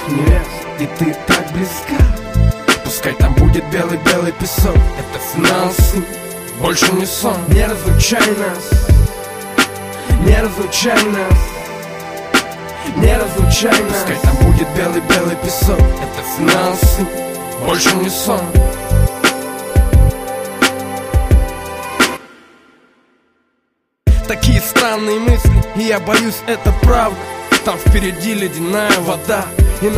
невест, и ты так близка. Пускай там будет белый-белый песок, это финансы, больше не сон. Не разлучай нас, не разлучай нас, не разлучай нас. Пускай там будет белый-белый песок, это финансы, больше не сон. Такие странные мысли, и я боюсь, это правда. Там впереди ледяная вода,